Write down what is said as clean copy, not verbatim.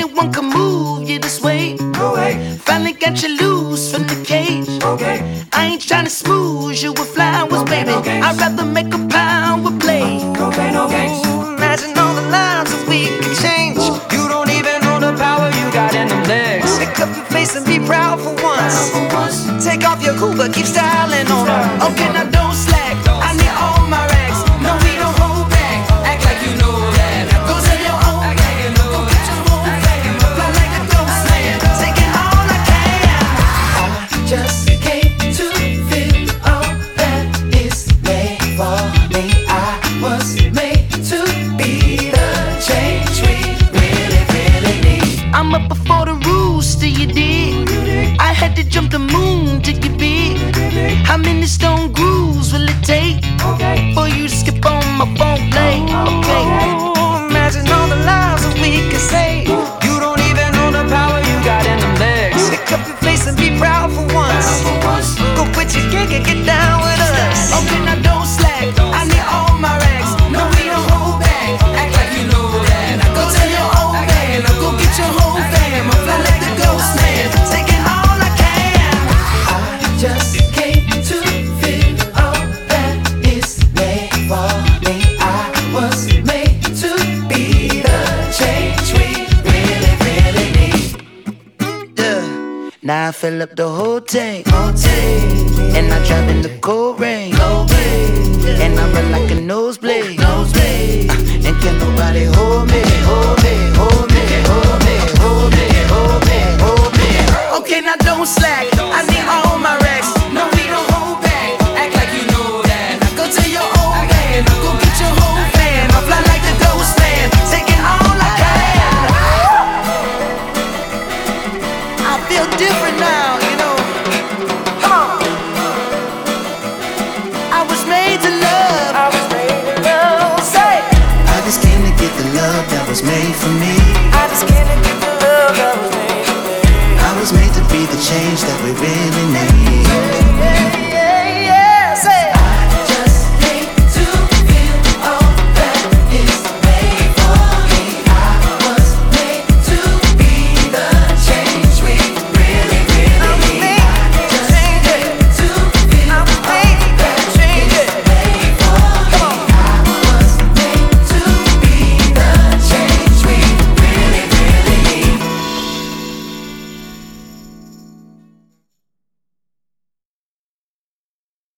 anyone can move you this way. No way. Finally got you loose from the cage. Okay. I ain't tryna smooth you with flowers, baby. I'd rather make a power play. Okay, no games. Imagine all the lives that we could change. You don't even know the power you got in them legs. Pick up your face and be proud for once. For once. Take off your cool, but keep styling on. Okay, now don't slack. I need all my racks. No, we don't hold back. Act like you know that. Go tell your own man. Go get your whole fam. Fly like a ghost man. Taking all I can. I just came to feel all that is made for me. I was made to be the change we really, really need. I'm up before the rooster, you did. I had to jump the moon to get big. How many stone grooves will it take for you to skip on my phone play? Okay. Imagine all the lives that we could save. You don't even know the power you got in them legs. Pick up your face and be proud for once. Go quit your gig and get down with us. Okay, now don't slack. I need all my racks. No, we don't hold back. Act like you know that. Go tell your old man. Go get your whole fam. I fly like the ghost man. Taking all I can. I just came to feel all that is made for me. I was made to be the change we really, really need. Yeah. Now I fill up the whole tank. And I drive in the cold rain. And I run like a nosebleed. And can nobody hold me, hold me, hold me, hold me, hold me, hold me, hold me. Okay, now don't slack. I need all my racks. No, we don't hold back. Act like you know that. Go tell your old man. Go get your whole fam. I fly like the ghost man. Taking all I can. I feel different now, you know. Come on. I was made to love. Say. I just came to get the love that was made for me.